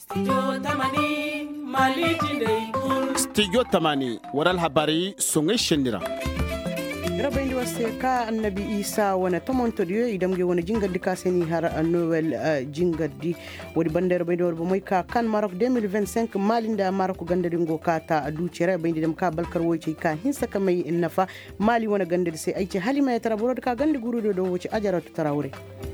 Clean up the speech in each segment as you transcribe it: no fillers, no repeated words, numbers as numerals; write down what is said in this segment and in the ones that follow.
Studio Tamani waral habari songai shendira. Rabbi wase ka annabi Isa wana tomonto diyo idam ge wana jingadi ka seni har Noel jingadi wadi bandere bay do moy ka kan Maroc 2025 malinda Maroc gandadi ngo kata adu cere bay dem ka balkar woci ka hinsa ka may nafa mali wana gandadi sai aice halima ya taraburo ka gandi gurudo do woci ajaratu tarawure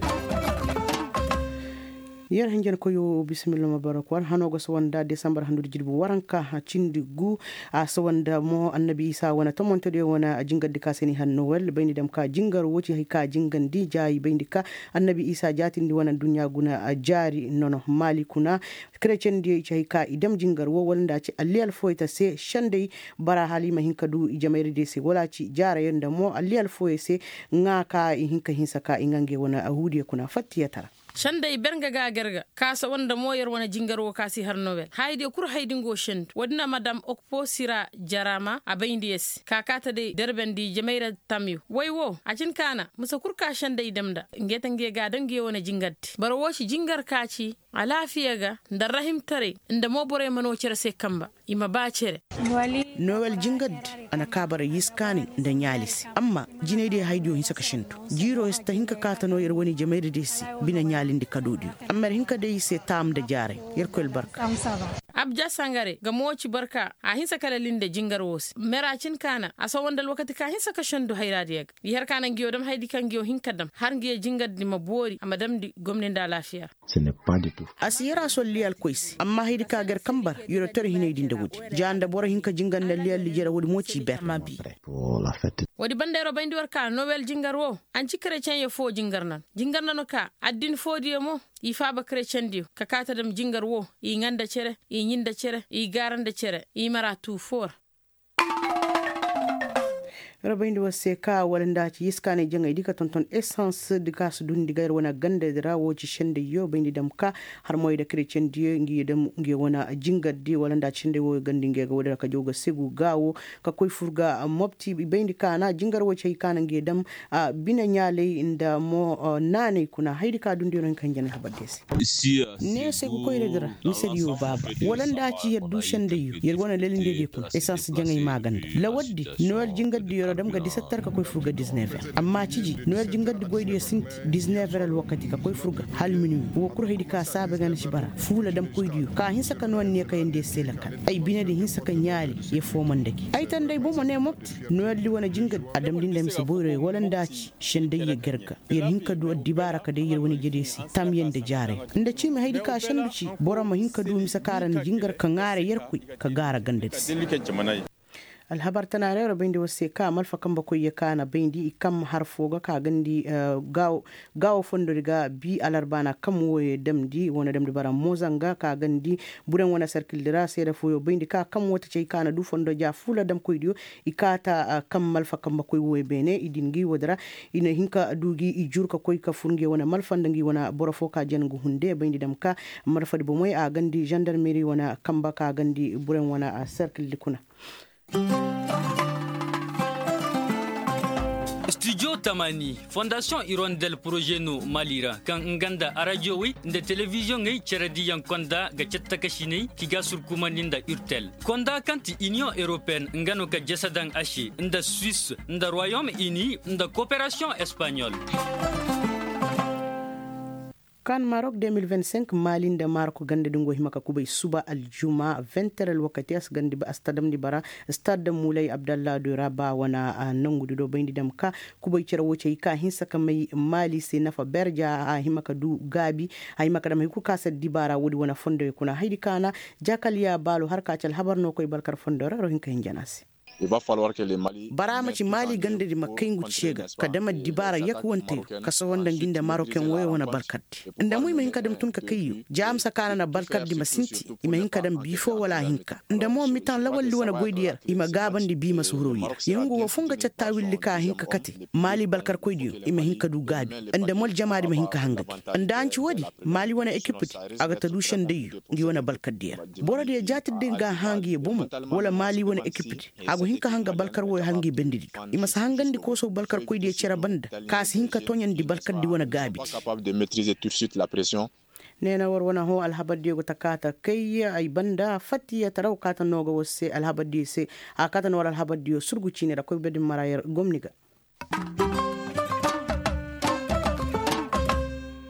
yer hanjen ko yo bismillah mubarak war hanogo so wanda december handu jilbu waranka ha cindi gu a so wanda mo annabi Isa wana tomonto de wana jingadi ka seni han Noel bayni dem ka jingar woci hay ka jingandi jayi bayni ka annabi Isa jatindi wana dunya guna jari nono mali kuna chrétien de hay ka idam jingar wo wanda ci alliyal foyta se shande bara halima hinka du jamayri de se wala ci jara yenda mo alliyal foye se ngaka hinka hinsa ka ingange wana ahudi kuna fattiyata shanda iberga ga gerga kasa wanda moyar wana jingaro kasi har Noel haide kur haidingo shend wadna madam okpo sira jarama abayndi yes kakata de derbendi jamaira tamyu waywo acin kana musa kur ka shanda idamda ngeta nge ga dange wana jingatti bar woshi jingar kaci alafiya ga ndar rahim tare inda mo bore mano cere se kamba ima ba cere Noel jingad ana kabara yiskani da nyalisi amma jinede haidio hinsa kashinto jiro esta hinka kata no yerwani jamaira desi bina nyalindi kadodi amma hinka dai se tam da jare yerkol barka abja sangare ga moci barka a hinsa kala linde jingar wos meracin kana aso wanda lokati ka hinsa kashindu hairadiya yar kana giyo dam haidi kan giyo hinka dam har giye jingad di mabori amadam di gomnin da lafiya asira solli alkois amma haidi ka gar kambar yoro tor hinaydi ndagudi janda bora hinka jingan na liyal lijera wodi moci ber mabi wadi bandero bandi warka Noel jingar wo an ci chrétien ye fo jingar nan ka addin fodi mo i faba chrétien dio ka kata dam jingar wo i nganda cere i nyinda cere i garanda cere i maratu for rabayndi wase ka walanda ci yiskane janga idika tonton essence de gas dun digair wana gande dra woci shende yo bayndi dam ka har moy de chrétien die ngi dem ngi wana jingadi walanda cinde wo gandi ngi ga wadara ka joga segu gawo ka koy furga mopti bayndi kana jingar woci kana ngi dem bina nyale inda mo nane kuna haydi ka dun diron kan jana habadesi ne segu koy redra ni sedi yo baba walanda ci yeddu shende yo yer wana lelinde de ko essence jangay magande la waddi Noel jingadi yo dam ga 17 ka koy furga 19 amma ciji Noel jingadi goyde sinti 19 al wakati ka koy furga hal minu wo kur haydi ka sabe gan ci bara fula dam koy diyo ka hinsa ka non ne ka yende selakan ay bine de hinsa ka nyaali ye fo mandaki ay tan day bo mo ne mopti Noel li wona jingadi adam din dem se boyre wolanda ci shende ye gerga yer hinka do dibara ka de yer woni jedesi tam yende jare nda ci mi haydi ka shandu ci borama hinka do mi sakaran jingar ka ngare yer kuy ka gara gandati alhabar tana rera bindi wase ka malfa kan bakoy ya kana bindi ikam har foga ka gandi gawo fondo riga bi alarbana kam woye damdi wona damdi bara mozanga ka gandi buran wona circle dira sai da foyo bindi ka kam wota cey kana du fondo ja fula dam koy dio ikata kam malfa kan bakoy woye bene idingi wodara ina hinka dugi i jurka koy ka furge wona malfa ndangi wona borofo ka jangu hunde bindi dam ka marfa di bomoy a gandi gendarmerie wona kamba ka gandi buran wona circle dikuna Studio Tamani, Fondation Hirondelle Projet No Malira, kan nganda radio wi nda television ngai cheredi yang konda ga chetta kashini kiga surkumaninda Urtel. Konda kanti Union Européenne ngano ka jasadang ashi nda Suisse nda Royaume-Uni nda coopération espagnole. kan Maroc 2025 malinda Maroc gande dungo himaka kubay suba aljuma 20 wakati as gande ba stadam di bara stade Moulay Abdallah de Rabat wana nangudu do bayndi dam ka kubay cera woce ka hinsa kamay mali se nafa berja himaka du gabi himaka dam ku kasa di bara wodi wana fondo kuna haydi kana jakaliya balu har ka cal habarno koy barkar fondo ro hinka hinjanasi il va falloir que les Mali barama ci mali gande di makai ngucega kadama dibara yak wonte kaso wonda ginda maroken woyo wona balkatti nda muy men kadam tun ka kayu jam sakana na balkatti masinti ima hin kadam bifo wala hinka nda mo mitan lawal wona goydiyar ima gabandi bi masuro yi yengo wo funga chatta willika hinka kati mali balkar koydiyo ima hinka du gabi nda mol jamaadi ma hinka hangaki nda anci wodi mali wona equipati aga talushan deyu ngi wona balkaddiya borode jatide nga hangi bomo wala mali wona equipati hinka hanga balkar wo hangi bendidi ima sa hangandi ko so balkar koyde cera banda kas hinka tonyan di balkar di wona gabi capable de maîtriser tout de suite la pression nena warwana ho alhabadiyo takata kai ay banda fatiya taraw kata noga wose alhabadiyo se akata no alhabadiyo surguci ne da koy bedin marayar gomniga